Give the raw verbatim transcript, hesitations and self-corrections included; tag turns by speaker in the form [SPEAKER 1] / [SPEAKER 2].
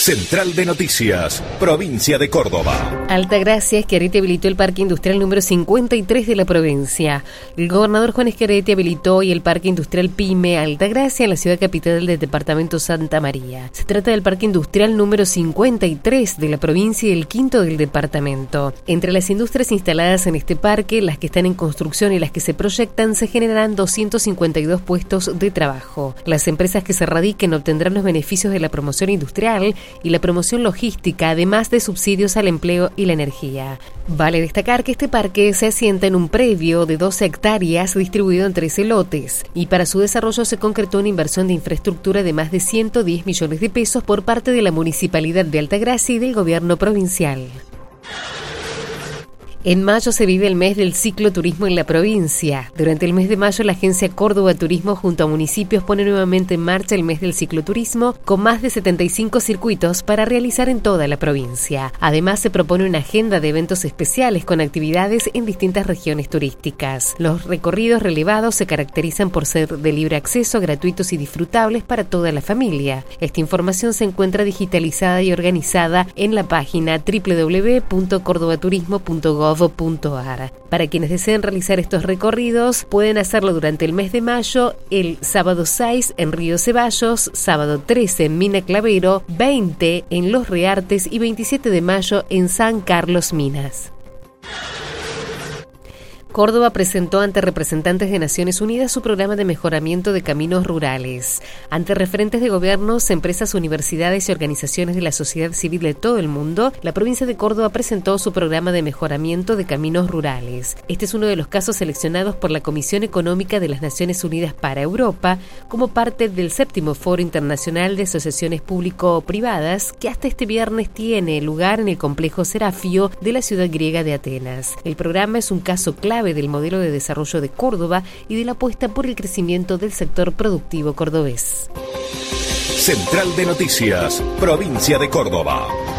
[SPEAKER 1] Central de Noticias, provincia de Córdoba.
[SPEAKER 2] Altagracia Schiaretti habilitó el parque industrial número cincuenta y tres de la provincia. El gobernador Juan Schiaretti habilitó hoy el parque industrial PYME Altagracia en la ciudad capital del departamento Santa María. Se trata del parque industrial número cincuenta y tres de la provincia y el quinto del departamento. Entre las industrias instaladas en este parque, las que están en construcción y las que se proyectan, se generarán doscientos cincuenta y dos puestos de trabajo. Las empresas que se radiquen obtendrán los beneficios de la promoción industrial y la promoción logística, además de subsidios al empleo y la energía. Vale destacar que este parque se asienta en un predio de doce hectáreas distribuido en trece lotes, y para su desarrollo se concretó una inversión de infraestructura de más de ciento diez millones de pesos por parte de la Municipalidad de Altagracia y del Gobierno provincial. En mayo se vive el mes del cicloturismo en la provincia. Durante el mes de mayo, la agencia Córdoba Turismo junto a municipios pone nuevamente en marcha el mes del cicloturismo con más de setenta y cinco circuitos para realizar en toda la provincia. Además, se propone una agenda de eventos especiales con actividades en distintas regiones turísticas. Los recorridos relevados se caracterizan por ser de libre acceso, gratuitos y disfrutables para toda la familia. Esta información se encuentra digitalizada y organizada en la página doble u doble u doble u punto cordobaturismo punto gob punto ar. Para quienes deseen realizar estos recorridos, pueden hacerlo durante el mes de mayo, el sábado seis en Río Ceballos, sábado trece en Mina Clavero, veinte en Los Reartes y veintisiete de mayo en San Carlos Minas. Córdoba presentó ante representantes de Naciones Unidas su programa de mejoramiento de caminos rurales. Ante referentes de gobiernos, empresas, universidades y organizaciones de la sociedad civil de todo el mundo, la provincia de Córdoba presentó su programa de mejoramiento de caminos rurales. Este es uno de los casos seleccionados por la Comisión Económica de las Naciones Unidas para Europa como parte del séptimo Foro Internacional de Asociaciones Público-Privadas que hasta este viernes tiene lugar en el complejo Serafio de la ciudad griega de Atenas. El programa es un caso clave del modelo de desarrollo de Córdoba y de la apuesta por el crecimiento del sector productivo cordobés.
[SPEAKER 1] Central de Noticias, provincia de Córdoba.